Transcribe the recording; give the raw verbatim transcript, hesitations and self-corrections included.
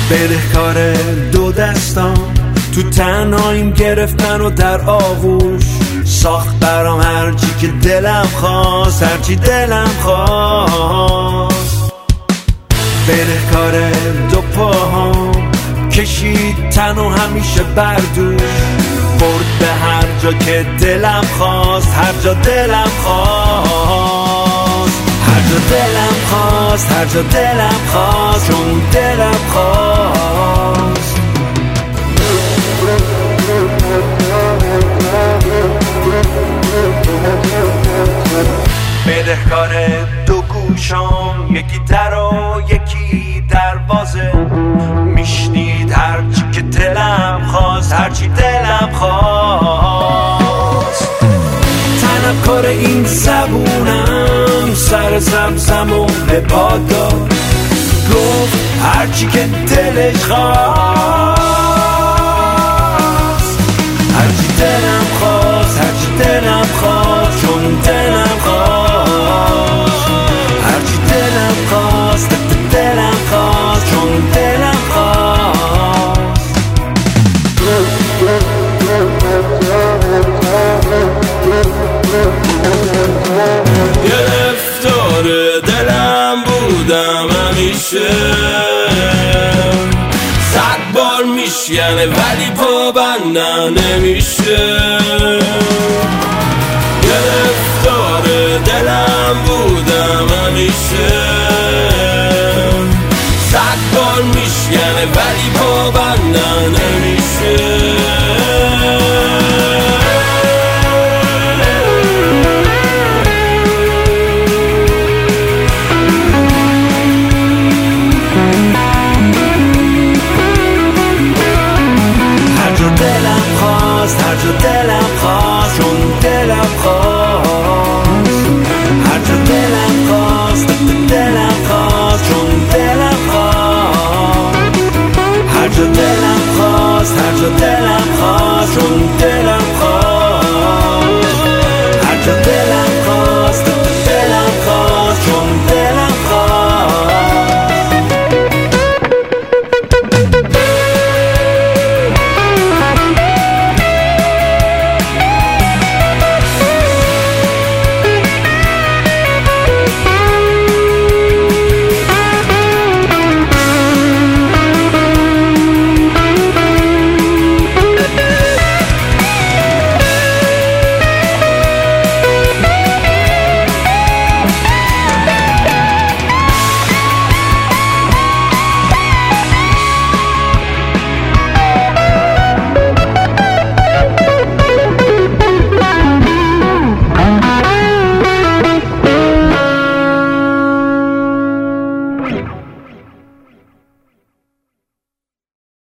بدهکار دو دستان تو تنهاییم گرفتن و در آغوش ساخت برام هرچی که دلم خواست، هرچی دلم خواست. بدهکار دو پاهام کشید تن و همیشه بردوش برد به هر جا که دلم خواست، هر جا دلم خواست، هر جا دلم خواست، هر جا دلم خواست، چون دلم خواست. بدهکار دو گوشام، یکی در و یکی دروازه، میشنید هرچی که دلم خواست، هرچی دلم خواست. طلبکار این زبونم سر زمزم و عباد داد، گفت هرچی که دلش خواست، هرچی دلم خواست، هرچی دلم خواست، چون دلم خواست، هرچی دلم خواست، دلم خواست، چون دلم خواست. گرفتار دلم بودم همیشه، صد بار میشکنه ولی پابندم نمیشه. گرفتار دلم بودم همیشه، صد بار میشکنه ولی پابندم نمیشه. هر جا دلم خواست، چون دلم خواست، هر جا دلم خواست، دلم خواست، چون دلم خواست، هر جا دلم خواست، هر جا دلم خواست، چون